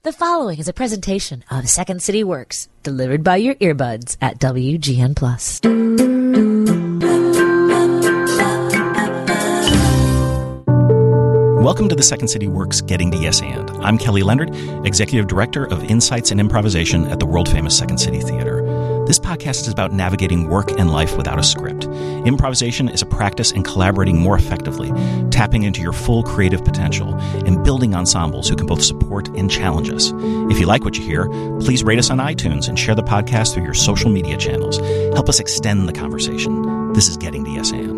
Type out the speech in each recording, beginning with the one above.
The following is a presentation of Second City Works, delivered by your earbuds at WGN+. Welcome to the Second City Works Getting to Yes And. I'm Kelly Leonard, Executive Director of Insights and Improvisation at the world-famous Second City Theater. This podcast is about navigating work and life without a script. Improvisation is a practice in collaborating more effectively, tapping into your full creative potential, and building ensembles who can both support and challenge us. If you like what you hear, please rate us on iTunes and share the podcast through your social media channels. Help us extend the conversation. This is Getting to Yes And.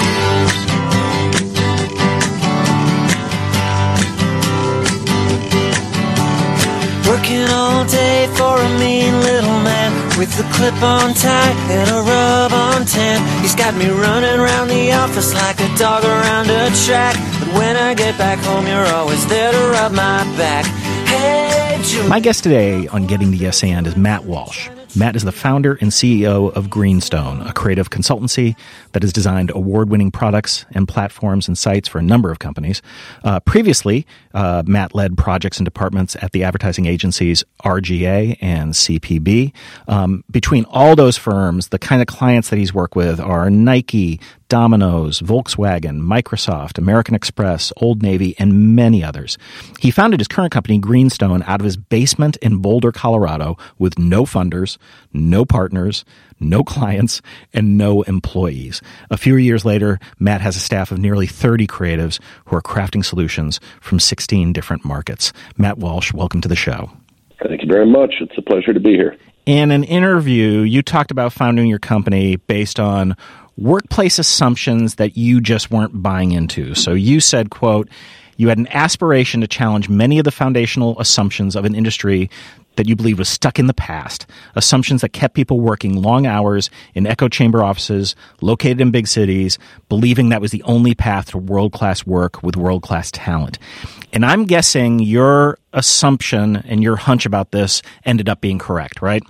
Working all day for a mean little man with a clip-on tie and a rub-on tan. He's got me running around the office like a dog around a track. But when I get back home, you're always there to rub my back. Hey, Julie. My guest today on Getting to Yes And is Matt Walsh. Matt is the founder and CEO of Greenstone, a creative consultancy that has designed award-winning products and platforms and sites for a number of companies. Previously, Matt led projects and departments at the advertising agencies RGA and CPB. Between all those firms, the kind of clients that he's worked with are Nike, Domino's, Volkswagen, Microsoft, American Express, Old Navy, and many others. He founded his current company, Greenstone, out of his basement in Boulder, Colorado, with no funders, no partners, no clients, and no employees. A few years later, Matt has a staff of nearly 30 creatives who are crafting solutions from 16 different markets. Matt Walsh, welcome to the show. Thank you very much. It's a pleasure to be here. In an interview, you talked about founding your company based on workplace assumptions that you just weren't buying into. So you said, quote, you had an aspiration to challenge many of the foundational assumptions of an industry that you believe was stuck in the past, assumptions that kept people working long hours in echo chamber offices located in big cities, believing that was the only path to world-class work with world-class talent. And I'm guessing your assumption and your hunch about this ended up being correct, right?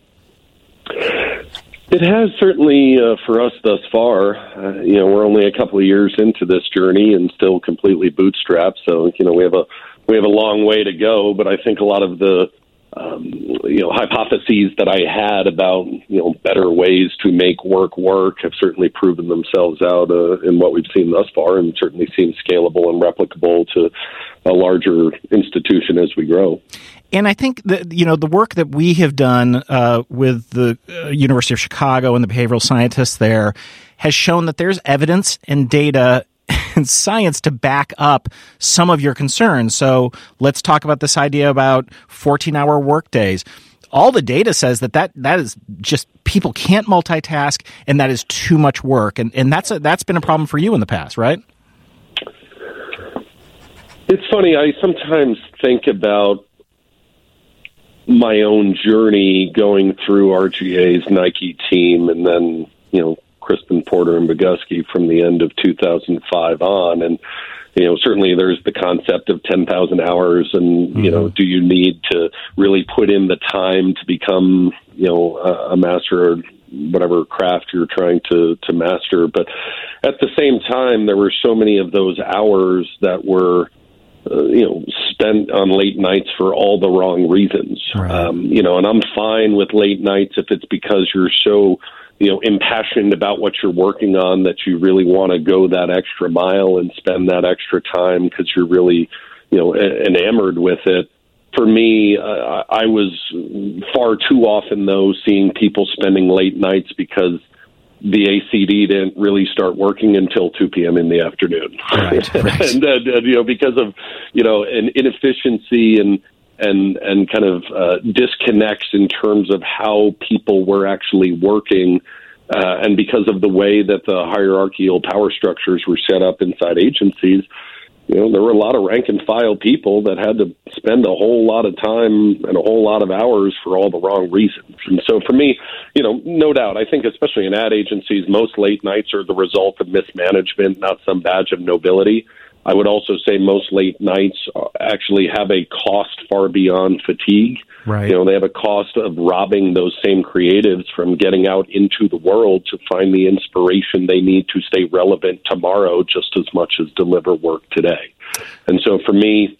It has certainly for us thus far. We're only a couple of years into this journey and still completely bootstrapped. So, we have a long way to go. But I think a lot of the hypotheses that I had about, better ways to make work have certainly proven themselves out in what we've seen thus far, and certainly seem scalable and replicable to a larger institution as we grow. And I think that, the work that we have done with the University of Chicago and the behavioral scientists there has shown that there's evidence and data and science to back up some of your concerns. So let's talk about this idea about 14-hour work days. All the data says that is just people can't multitask, and that is too much work. And that's been a problem for you in the past, right? It's funny. I sometimes think about my own journey going through RGA's Nike team and then, Crispin, Porter, and Bogusky from the end of 2005 on. And, certainly there's the concept of 10,000 hours and, do you need to really put in the time to become, a master or whatever craft you're trying to master. But at the same time, there were so many of those hours that were, spent on late nights for all the wrong reasons. Right. And I'm fine with late nights if it's because you're so, impassioned about what you're working on that you really want to go that extra mile and spend that extra time because you're really, enamored with it. For me, I was far too often, though, seeing people spending late nights because the ACD didn't really start working until 2 p.m. in the afternoon. Right. And because of, an inefficiency and kind of disconnects in terms of how people were actually working, and because of the way that the hierarchical power structures were set up inside agencies, there were a lot of rank and file people that had to spend a whole lot of time and a whole lot of hours for all the wrong reasons. And so for me, no doubt, I think especially in ad agencies, most late nights are the result of mismanagement, not some badge of nobility. I would also say most late nights actually have a cost far beyond fatigue. Right. They have a cost of robbing those same creatives from getting out into the world to find the inspiration they need to stay relevant tomorrow just as much as deliver work today. And so for me,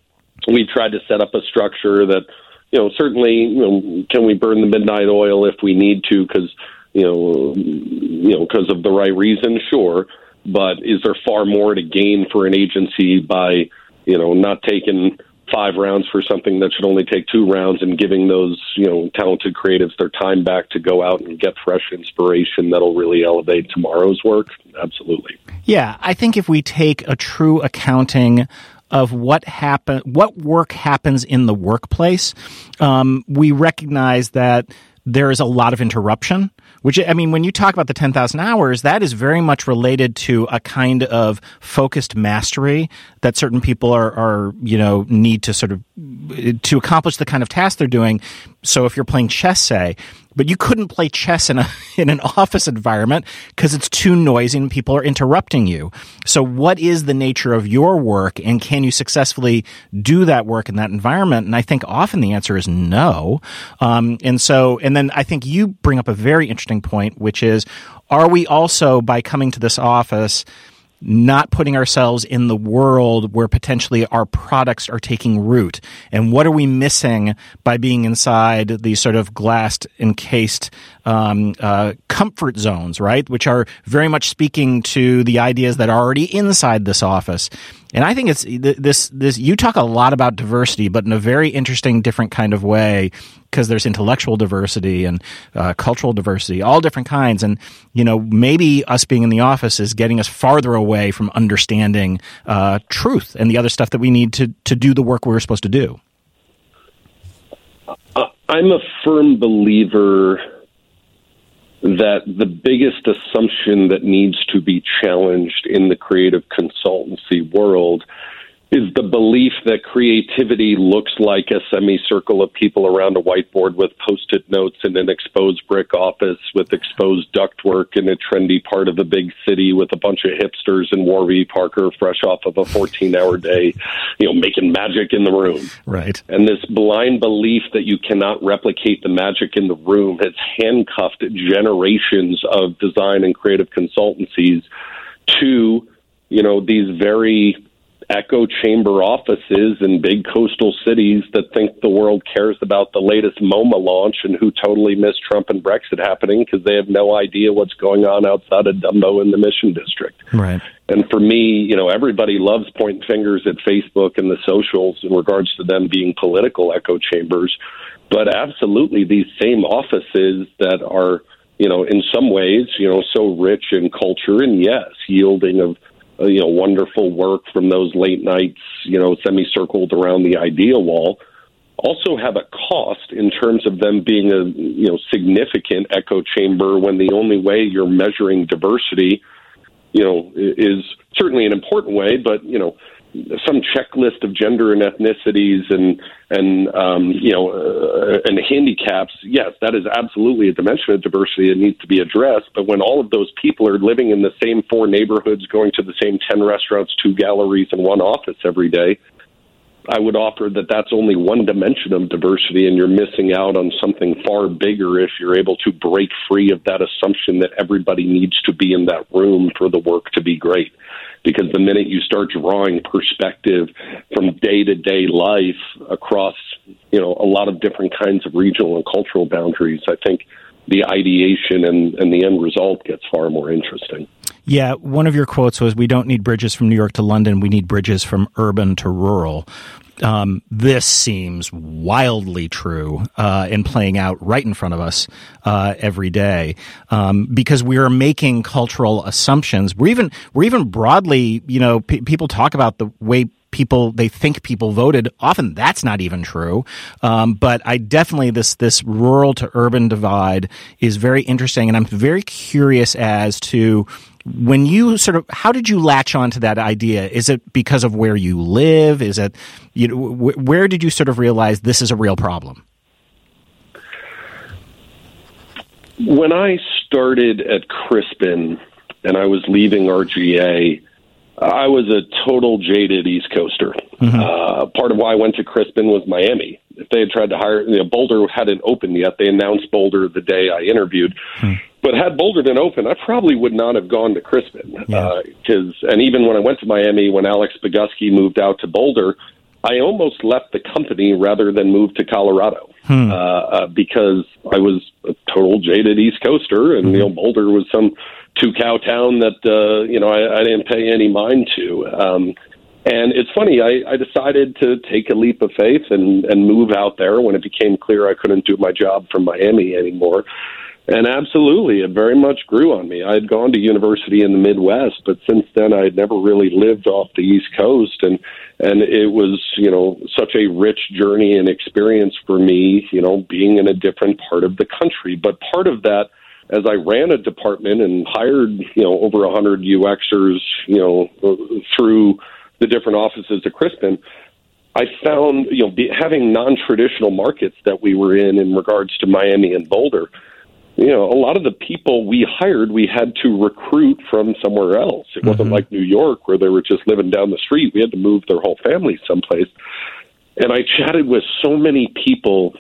we tried to set up a structure that, certainly, can we burn the midnight oil if we need to because of the right reason? Sure. But is there far more to gain for an agency by, not taking 5 rounds for something that should only take 2 rounds and giving those, talented creatives their time back to go out and get fresh inspiration that'll really elevate tomorrow's work? Absolutely. Yeah, I think if we take a true accounting of what work happens in the workplace, we recognize that there is a lot of interruption, which, I mean, when you talk about the 10,000 hours, that is very much related to a kind of focused mastery that certain people are need to sort of, to accomplish the kind of task they're doing. So if you're playing chess, say, but you couldn't play chess in an office environment because it's too noisy and people are interrupting you. So what is the nature of your work, and can you successfully do that work in that environment? And I think often the answer is no. And then I think you bring up a very interesting point, which is, are we also, by coming to this office, not putting ourselves in the world where potentially our products are taking root? And what are we missing by being inside these sort of glassed, encased comfort zones, right? Which are very much speaking to the ideas that are already inside this office. And I think it's this. You talk a lot about diversity, but in a very interesting, different kind of way, because there's intellectual diversity and cultural diversity, all different kinds. And maybe us being in the office is getting us farther away from understanding truth and the other stuff that we need to do the work we're supposed to do. I'm a firm believer that the biggest assumption that needs to be challenged in the creative consultancy world is the belief that creativity looks like a semicircle of people around a whiteboard with Post-it notes in an exposed brick office with exposed ductwork in a trendy part of a big city with a bunch of hipsters in Warby Parker fresh off of a 14-hour day, making magic in the room. Right. And this blind belief that you cannot replicate the magic in the room has handcuffed generations of design and creative consultancies to, these very echo chamber offices in big coastal cities that think the world cares about the latest MoMA launch and who totally miss Trump and Brexit happening because they have no idea what's going on outside of Dumbo in the Mission District. Right. And for me, everybody loves pointing fingers at Facebook and the socials in regards to them being political echo chambers. But absolutely, these same offices that are, in some ways, so rich in culture and, yes, yielding of wonderful work from those late nights, semicircled around the idea wall, also have a cost in terms of them being a, significant echo chamber when the only way you're measuring diversity, is certainly an important way, but, some checklist of gender and ethnicities and handicaps, yes, that is absolutely a dimension of diversity that needs to be addressed. But when all of those people are living in the same 4 neighborhoods, going to the same 10 restaurants, 2 galleries, and 1 office every day, I would offer that that's only one dimension of diversity, and you're missing out on something far bigger if you're able to break free of that assumption that everybody needs to be in that room for the work to be great. Because the minute you start drawing perspective from day-to-day life across, a lot of different kinds of regional and cultural boundaries, I think the ideation and the end result gets far more interesting. Yeah, one of your quotes was, "We don't need bridges from New York to London, we need bridges from urban to rural." This seems wildly true and playing out right in front of us every day, because we are making cultural assumptions. We're even broadly, people talk about the way they think people voted. Often that's not even true. But I definitely, this rural to urban divide is very interesting. And I'm very curious as to, when you how did you latch on to that idea? Is it because of where you live? Is it, where did you realize this is a real problem? When I started at Crispin and I was leaving RGA, I was a total jaded East Coaster. Mm-hmm. Part of why I went to Crispin was Miami. If they had tried to hire, Boulder hadn't opened yet. They announced Boulder the day I interviewed. But had Boulder been open, I probably would not have gone to Crispin. And even when I went to Miami, when Alex Bogusky moved out to Boulder, I almost left the company rather than move to Colorado because I was a total jaded East Coaster, and Boulder was some two-cow town that I didn't pay any mind to. And it's funny, I decided to take a leap of faith and move out there when it became clear I couldn't do my job from Miami anymore. And absolutely, it very much grew on me. I had gone to university in the Midwest, but since then I had never really lived off the East Coast, and it was, such a rich journey and experience for me, being in a different part of the country. But part of that, as I ran a department and hired, over 100 UXers, through the different offices at Crispin, I found, having non-traditional markets that we were in regards to Miami and Boulder, a lot of the people we hired, we had to recruit from somewhere else. It wasn't like New York where they were just living down the street. We had to move their whole family someplace. And I chatted with so many people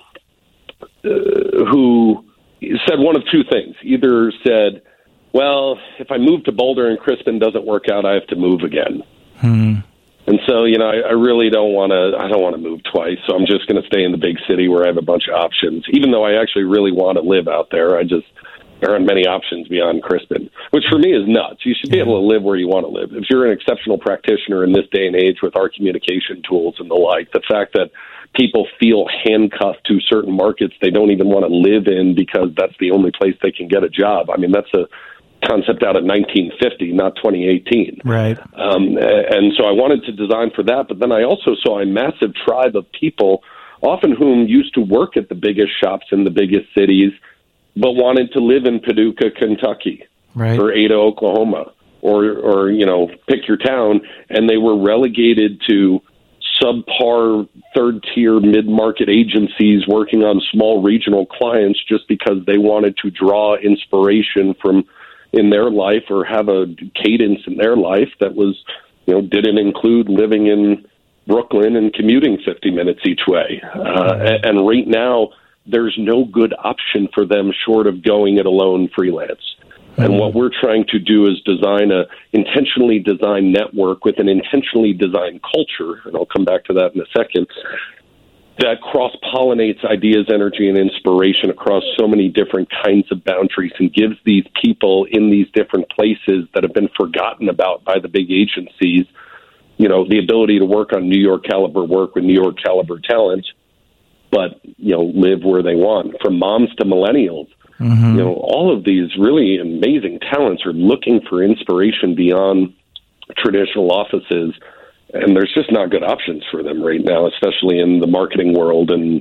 who said one of two things. Either said, well, if I move to Boulder and Crispin doesn't work out, I have to move again. And so, I really don't want to move twice. So I'm just going to stay in the big city where I have a bunch of options, even though I actually really want to live out there. There aren't many options beyond Crispin, which for me is nuts. You should be able to live where you want to live. If you're an exceptional practitioner in this day and age with our communication tools and the like, the fact that people feel handcuffed to certain markets they don't even want to live in because that's the only place they can get a job. I mean, that's a concept out of 1950, not 2018. Right. And so I wanted to design for that, but then I also saw a massive tribe of people, often whom used to work at the biggest shops in the biggest cities, but wanted to live in Paducah, Kentucky, or Ada, Oklahoma, or pick your town, and they were relegated to subpar third-tier mid-market agencies working on small regional clients just because they wanted to draw inspiration from in their life or have a cadence in their life that was, didn't include living in Brooklyn and commuting 50 minutes each way. And right now, there's no good option for them short of going it alone freelance. And what we're trying to do is design a intentionally designed network with an intentionally designed culture, and I'll come back to that in a second, that cross-pollinates ideas, energy, and inspiration across so many different kinds of boundaries and gives these people in these different places that have been forgotten about by the big agencies, the ability to work on New York caliber work with New York caliber talent, but, live where they want. From moms to millennials, all of these really amazing talents are looking for inspiration beyond traditional offices. And there's just not good options for them right now, especially in the marketing world and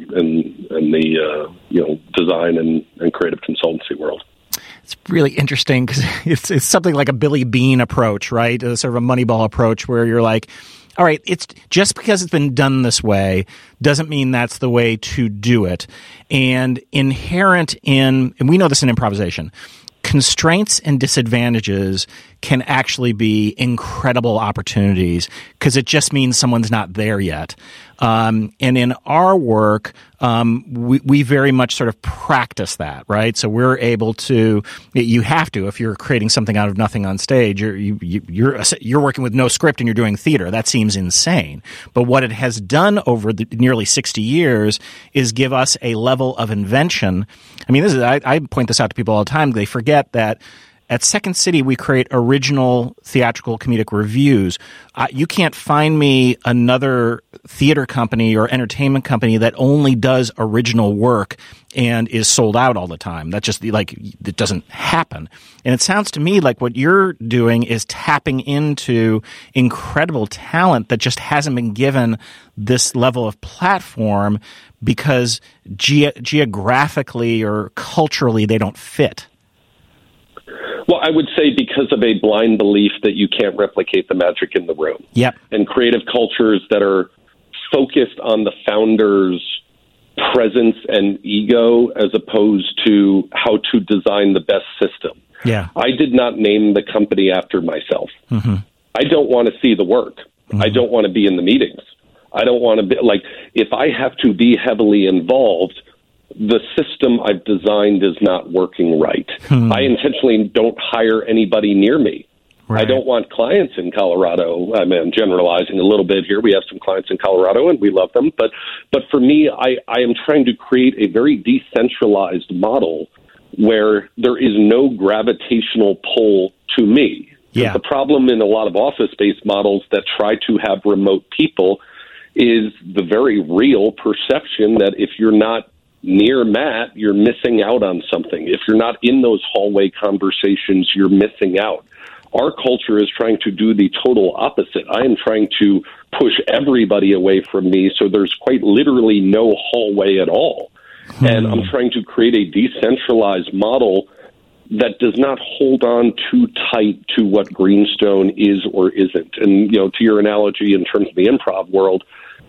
the design and creative consultancy world. It's really interesting because it's something like a Billy Beane approach, right? Sort of a Moneyball approach where you're like, all right, it's just because it's been done this way doesn't mean that's the way to do it. And inherent in, and we know this in improvisation, constraints and disadvantages can actually be incredible opportunities because it just means someone's not there yet. And in our work, we very much sort of practice that, right? So we're able to. You have to if you're creating something out of nothing on stage. You're working with no script and you're doing theater. That seems insane. But what it has done over the nearly 60 years is give us a level of invention. I mean, I point this out to people all the time. They forget that. At Second City, we create original theatrical comedic reviews. You can't find me another theater company or entertainment company that only does original work and is sold out all the time. That just it doesn't happen. And it sounds to me like what you're doing is tapping into incredible talent that just hasn't been given this level of platform because geographically or culturally they don't fit. Well, I would say because of a blind belief that you can't replicate the magic in the room. Yep. And creative cultures that are focused on the founder's presence and ego as opposed to how to design the best system. Yeah. I did not name the company after myself. Mm-hmm. I don't want to see the work. Mm-hmm. I don't want to be in the meetings. I don't want to be if I have to be heavily involved, the system I've designed is not working right. I intentionally don't hire anybody near me. I don't want clients in Colorado. I mean, I'm generalizing a little bit here. We have some clients in Colorado, and we love them. But for me, I am trying to create a very decentralized model where there is no gravitational pull to me. Yeah. The problem in a lot of office-based models that try to have remote people is the very real perception that if you're not near Matt, you're missing out on something. If you're not in those hallway conversations, you're missing out. Our culture is trying to do the total opposite. I am trying to push everybody away from me, so there's quite literally no hallway at all. And I'm trying to create a decentralized model that does not hold on too tight to what Greenstone is or isn't. And, to your analogy in terms of the improv world,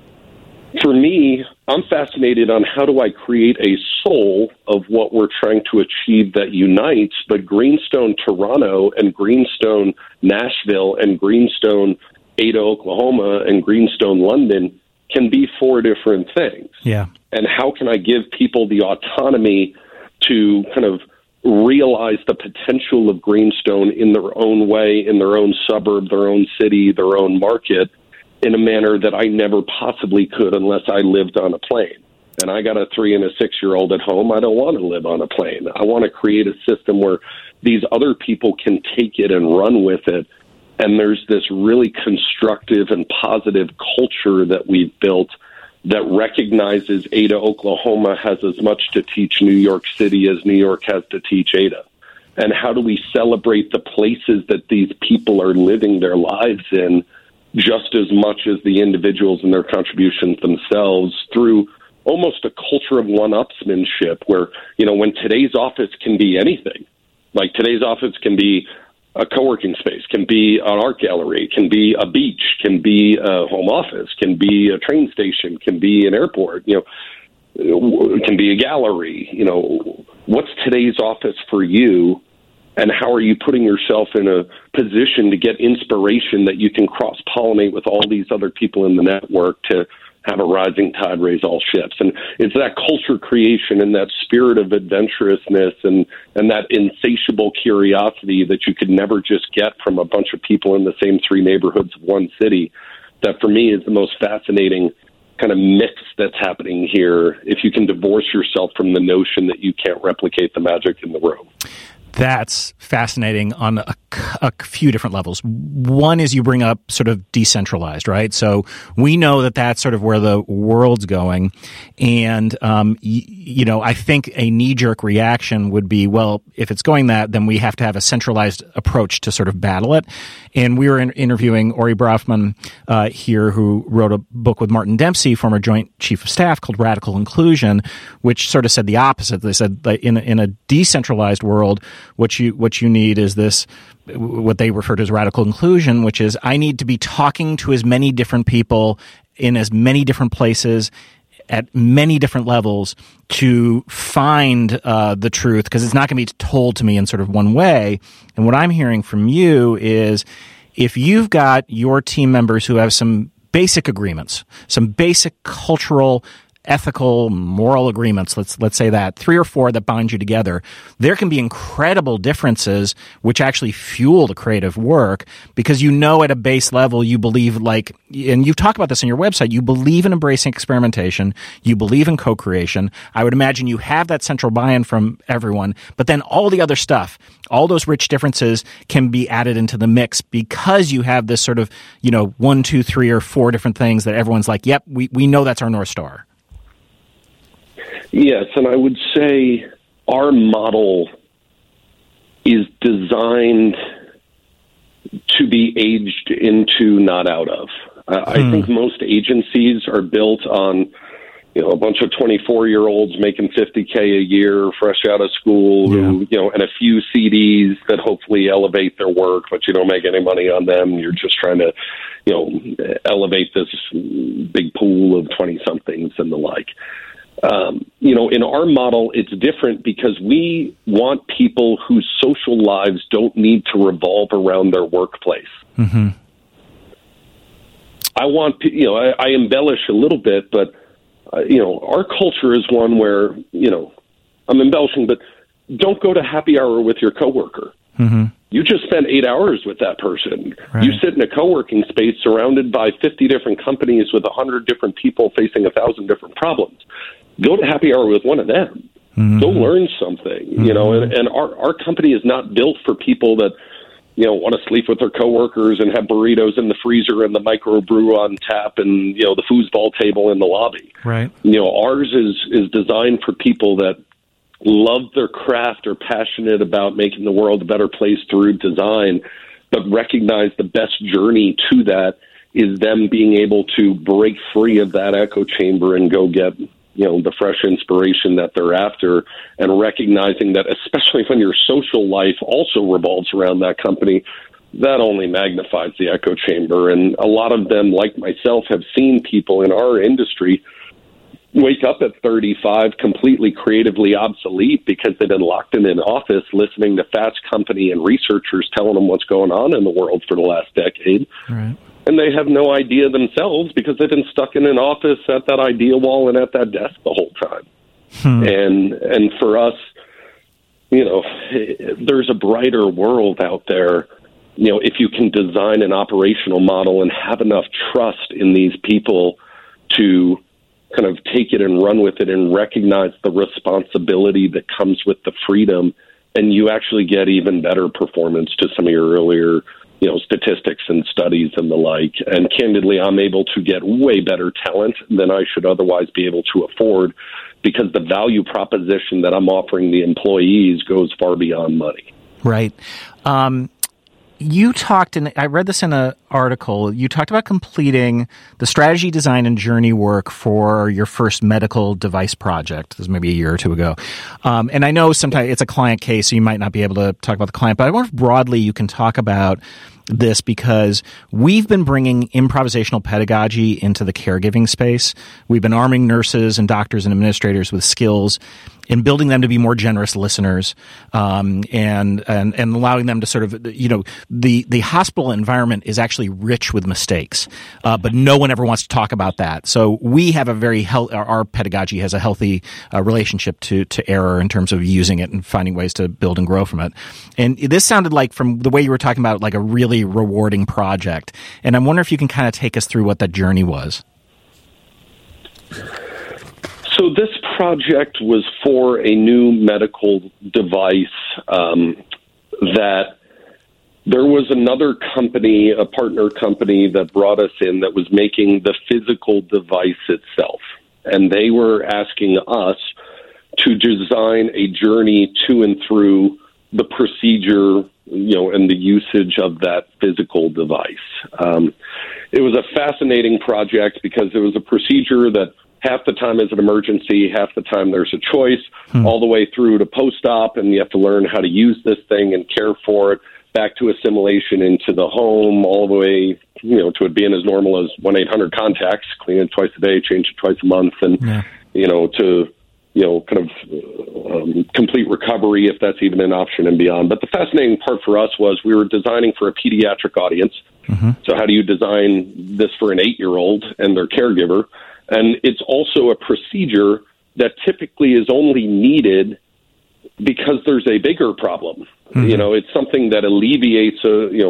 for me, I'm fascinated on how do I create a soul of what we're trying to achieve that unites, but Greenstone Toronto and Greenstone Nashville and Greenstone Ada, Oklahoma and Greenstone London can be four different things. Yeah. And how can I give people the autonomy to kind of realize the potential of Greenstone in their own way, in their own suburb, their own city, their own market, in a manner that I never possibly could unless I lived on a plane. And I got a 3 and a 6-year-old at home. I don't want to live on a plane. I want to create a system where these other people can take it and run with it. And there's this really constructive and positive culture that we've built that recognizes Ada, Oklahoma has as much to teach New York City as New York has to teach Ada. And how do we celebrate the places that these people are living their lives in just as much as the individuals and their contributions themselves through almost a culture of one-upsmanship where, when today's office can be anything, like today's office can be a co-working space, can be an art gallery, can be a beach, can be a home office, can be a train station, can be an airport, can be a gallery. What's today's office for you? And how are you putting yourself in a position to get inspiration that you can cross-pollinate with all these other people in the network to have a rising tide raise all ships? And it's that culture creation and that spirit of adventurousness and that insatiable curiosity that you could never just get from a bunch of people in the same 3 neighborhoods of one city that, for me, is the most fascinating kind of mix that's happening here if you can divorce yourself from the notion that you can't replicate the magic in the room. That's fascinating on a few different levels. One is you bring up sort of decentralized, right? So we know that that's sort of where the world's going. And, I think a knee-jerk reaction would be, well, if it's going that, then we have to have a centralized approach to sort of battle it. And we were interviewing Ori Brafman here, who wrote a book with Martin Dempsey, former Joint Chief of Staff, called Radical Inclusion, which sort of said the opposite. They said that in a decentralized world, what you need is this, what they refer to as radical inclusion, which is I need to be talking to as many different people in as many different places at many different levels to find the truth, because it's not going to be told to me in sort of one way. And what I'm hearing from you is if you've got your team members who have some basic agreements, some basic cultural, ethical, moral agreements, let's say that, 3 or 4 that bind you together, there can be incredible differences which actually fuel the creative work, because at a base level you believe, and you've talked about this on your website, you believe in embracing experimentation, you believe in co-creation. I would imagine you have that central buy-in from everyone, but then all the other stuff, all those rich differences can be added into the mix because you have this sort of, 1, 2, 3, or 4 different things that everyone's like, yep, we know that's our North Star. Yes, and I would say our model is designed to be aged into, not out of. I think most agencies are built on, a bunch of 24-year-olds making $50K a year, fresh out of school, who, and a few CDs that hopefully elevate their work, but you don't make any money on them. You're just trying to, elevate this big pool of 20-somethings and the like. In our model, it's different because we want people whose social lives don't need to revolve around their workplace. Mm-hmm. I want, I embellish a little bit, but, our culture is one where, I'm embellishing, but don't go to happy hour with your coworker. Mm-hmm. you just spent 8 hours with that person. Right. You sit in a co-working space surrounded by 50 different companies with 100 different people facing 1,000 different problems. Go to happy hour with one of them. Mm-hmm. Go learn something, you know, and our company is not built for people that, you know, want to sleep with their coworkers and have burritos in the freezer and the microbrew on tap and, you know, the foosball table in the lobby. Right. You know, ours is designed for people that love their craft, are passionate about making the world a better place through design, but recognize the best journey to that is them being able to break free of that echo chamber and go get, you know, the fresh inspiration that they're after, and recognizing that, especially when your social life also revolves around that company, that only magnifies the echo chamber. And a lot of them, like myself, have seen people in our industry wake up at 35 completely creatively obsolete because they've been locked in an office listening to Fast Company and researchers telling them what's going on in the world for the last decade. Right. And they have no idea themselves because they've been stuck in an office at that idea wall and at that desk the whole time. And for us, you know, there's a brighter world out there. You know, if you can design an operational model and have enough trust in these people to kind of take it and run with it and recognize the responsibility that comes with the freedom, and you actually get even better performance to some of your earlier, you know, statistics and studies and the like. And candidly, I'm able to get way better talent than I should otherwise be able to afford because the value proposition that I'm offering the employees goes far beyond money. Right. You talked, and I read this in an article, you talked about completing the strategy, design, and journey work for your first medical device project. This was maybe a year or two ago. And I know sometimes it's a client case, so you might not be able to talk about the client, but I wonder if broadly you can talk about this because we've been bringing improvisational pedagogy into the caregiving space. We've been arming nurses and doctors and administrators with skills in building them to be more generous listeners, and allowing them to sort of, you know, the hospital environment is actually rich with mistakes, but no one ever wants to talk about that. So we have a very our pedagogy has a healthy relationship to error in terms of using it and finding ways to build and grow from it. And this sounded like, from the way you were talking about, like a really rewarding project. And I wonder if you can kind of take us through what that journey was. So this project was for a new medical device that there was another company, a partner company that brought us in that was making the physical device itself. And they were asking us to design a journey to and through the procedure, you know, and the usage of that physical device. It was a fascinating project because it was a procedure that half the time is an emergency, half the time there's a choice, all the way through to post-op, and you have to learn how to use this thing and care for it, back to assimilation into the home, all the way, you know, to it being as normal as 1-800 contacts, clean it twice a day, change it twice a month, and, you know, to, you know, kind of complete recovery, if that's even an option, and beyond. But the fascinating part for us was we were designing for a pediatric audience. So how do you design this for an 8-year-old and their caregiver? And it's also a procedure that typically is only needed because there's a bigger problem. You know, it's something that alleviates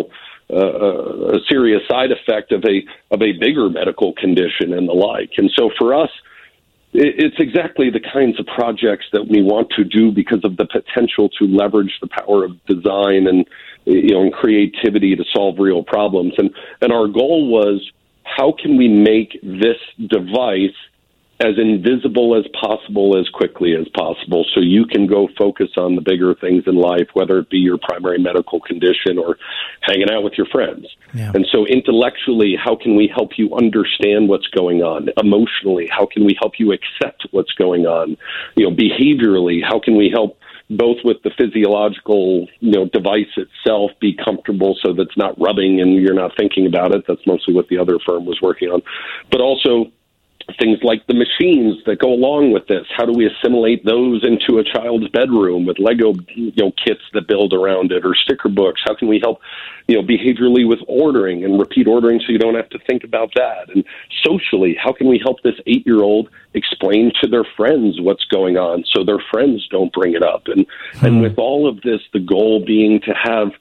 a serious side effect of a bigger medical condition and the like. And so for us, it's exactly the kinds of projects that we want to do because of the potential to leverage the power of design and, you know, and creativity to solve real problems. And our goal was, how can we make this device as invisible as possible as quickly as possible so you can go focus on the bigger things in life, whether it be your primary medical condition or hanging out with your friends. And so intellectually, how can we help you understand what's going on? Emotionally, how can we help you accept what's going on? You know, behaviorally, how can we help both with the physiological, you know, device itself be comfortable so that it's not rubbing and you're not thinking about it? That's mostly what the other firm was working on. But also things like the machines that go along with this. How do we assimilate those into a child's bedroom with Lego, you know, kits that build around it, or sticker books? How can we help, you know, behaviorally with ordering and repeat ordering so you don't have to think about that? And socially, how can we help this 8-year-old explain to their friends what's going on so their friends don't bring it up? And with all of this, the goal being to have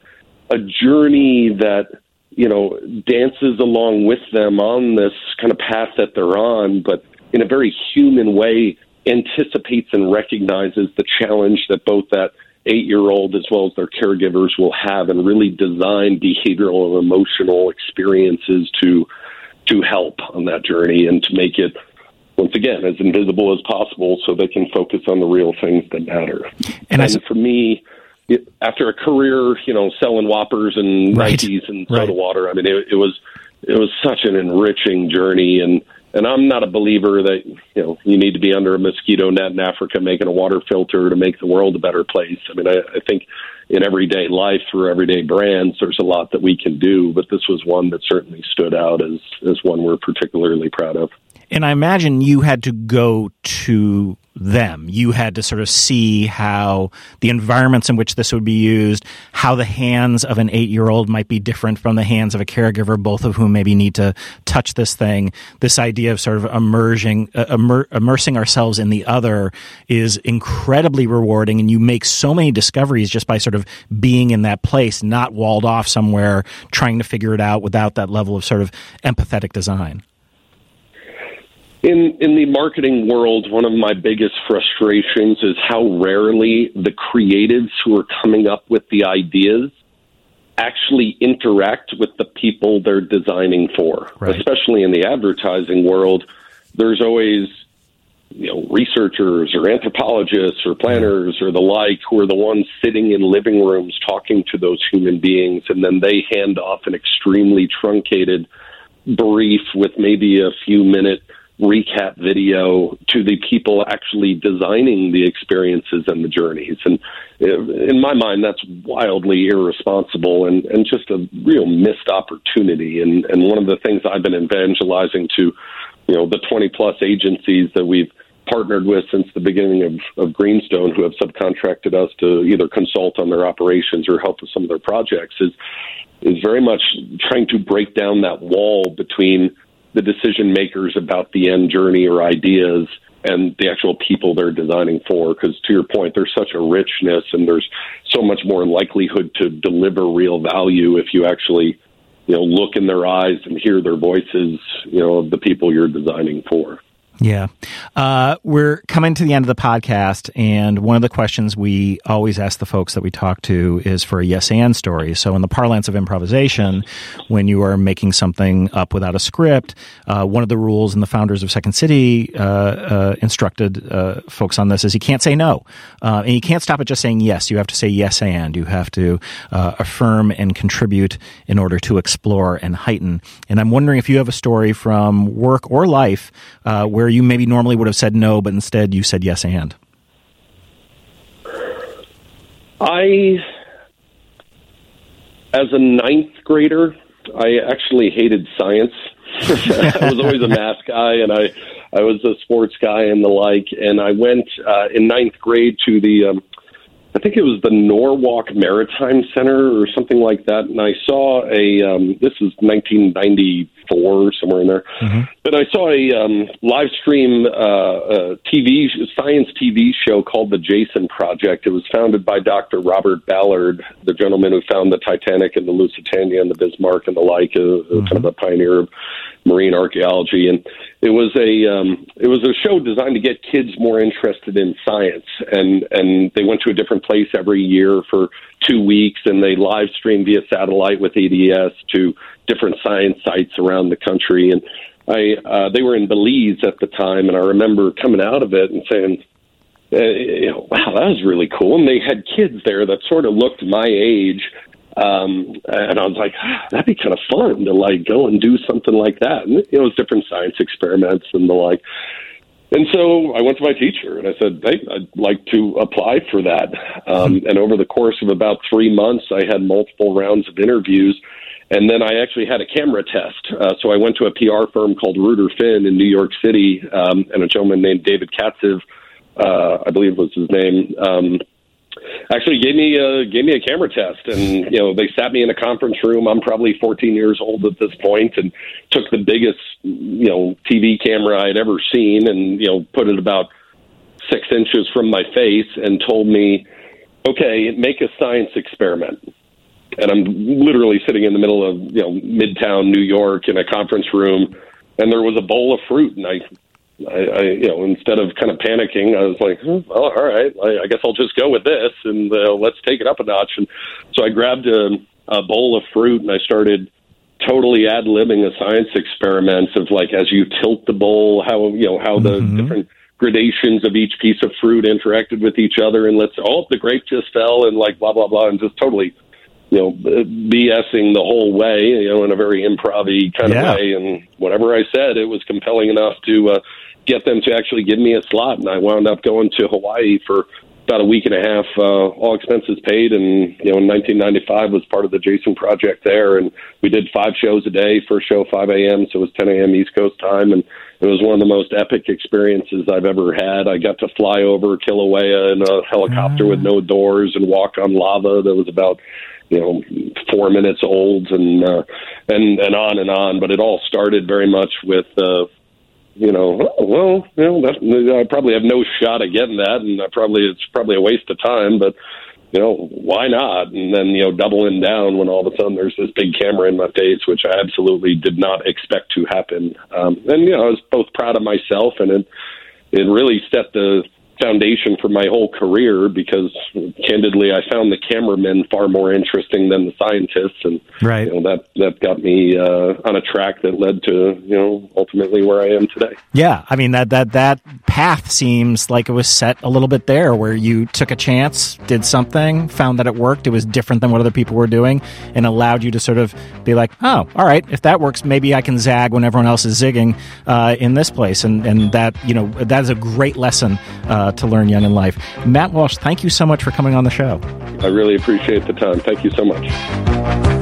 a journey that, dances along with them on this kind of path that they're on, but in a very human way anticipates and recognizes the challenge that both that 8-year-old as well as their caregivers will have, and really design behavioral and emotional experiences to help on that journey and to make it, once again, as invisible as possible so they can focus on the real things that matter. And for me, after a career, selling Whoppers and Nikes and soda water, I mean, it was such an enriching journey. And I'm not a believer that, you need to be under a mosquito net in Africa making a water filter to make the world a better place. I mean, I think in everyday life through everyday brands, there's a lot that we can do, but this was one that certainly stood out as one we're particularly proud of. And I imagine you had to go to them. You had to sort of see how the environments in which this would be used, how the hands of an 8-year-old might be different from the hands of a caregiver, both of whom maybe need to touch this thing. This idea of sort of immersing ourselves in the other is incredibly rewarding, and you make so many discoveries just by sort of being in that place, not walled off somewhere, trying to figure it out without that level of sort of empathetic design. In the marketing world, one of my biggest frustrations is how rarely the creatives who are coming up with the ideas actually interact with the people they're designing for. Right. Especially in the advertising world, there's always researchers or anthropologists or planners or the like who are the ones sitting in living rooms talking to those human beings, and then they hand off an extremely truncated brief with maybe a few-minute recap video to the people actually designing the experiences and the journeys. And in my mind, that's wildly irresponsible and just a real missed opportunity. And one of the things I've been evangelizing to, the 20-plus agencies that we've partnered with since the beginning of Greenstone, who have subcontracted us to either consult on their operations or help with some of their projects, is very much trying to break down that wall between the decision makers about the end journey or ideas and the actual people they're designing for. Because to your point, there's such a richness and there's so much more likelihood to deliver real value if you actually, look in their eyes and hear their voices, of the people you're designing for. Yeah. We're coming to the end of the podcast, and one of the questions we always ask the folks that we talk to is for a yes and story. So in the parlance of improvisation, when you are making something up without a script, one of the rules, and the founders of Second City instructed folks on this, is you can't say no. And you can't stop at just saying yes. You have to say yes and. You have to affirm and contribute in order to explore and heighten. And I'm wondering if you have a story from work or life where you maybe normally would have said no, but instead you said yes and. As a ninth grader, I actually hated science. I was always a math guy, and I was a sports guy and the like. And I went in ninth grade to the, I think it was the Norwalk Maritime Center or something like that. And I saw this was 1994, somewhere in there. Mm-hmm. But I saw a live stream science TV show called The Jason Project. It was founded by Dr. Robert Ballard, the gentleman who found the Titanic and the Lusitania and the Bismarck and the like, kind of a pioneer of marine archaeology. And it was a show designed to get kids more interested in science. And they went to a different place every year for 2 weeks, and they live streamed via satellite with ADS to different science sites around the country. And they were in Belize at the time, and I remember coming out of it and saying, wow, that was really cool. And they had kids there that sort of looked my age. And I was like, that'd be kind of fun to go and do something like that. And it was different science experiments and the like. And so I went to my teacher and I said, hey, I'd like to apply for that. And over the course of about 3 months, I had multiple rounds of interviews. And then I actually had a camera test. So I went to a PR firm called Reuter Finn in New York City, and a gentleman named David Katzev, I believe was his name, actually gave me a camera test. And, they sat me in a conference room. I'm probably 14 years old at this point, and took the biggest, TV camera I'd ever seen and, put it about 6 inches from my face and told me, okay, make a science experiment. and I'm literally sitting in the middle of, Midtown New York in a conference room, and there was a bowl of fruit, and I instead of kind of panicking, I was like, well, all right, I guess I'll just go with this, and let's take it up a notch. And so I grabbed a bowl of fruit, and I started totally ad-libbing a science experiments of, like, as you tilt the bowl, how the different gradations of each piece of fruit interacted with each other, and the grape just fell, and like blah blah blah, and just totally BSing the whole way, in a very improv-y kind of way. And whatever I said, it was compelling enough to get them to actually give me a slot, and I wound up going to Hawaii for about a week and a half, all expenses paid, and in 1995 was part of the Jason Project there, and we did 5 shows a day. First show 5 a.m., so it was 10 a.m. East Coast time, and it was one of the most epic experiences I've ever had. I got to fly over Kilauea in a helicopter with no doors and walk on lava that was about 4 minutes old, and on and on. But it all started very much with I probably have no shot at getting that, and it's probably a waste of time, but why not? And then doubling down when all of a sudden there's this big camera in my face, which I absolutely did not expect to happen. And I was both proud of myself, and it really set the foundation for my whole career, because candidly I found the cameramen far more interesting than the scientists, and that got me on a track that led to ultimately where I am today. Yeah, I mean that path seems like it was set a little bit there, where you took a chance, did something, found that it worked, it was different than what other people were doing, and allowed you to sort of be like, oh, all right, if that works, maybe I can zag when everyone else is zigging in this place, and that that is a great lesson to learn young in life. Matt Walsh, thank you so much for coming on the show. I really appreciate the time. Thank you so much.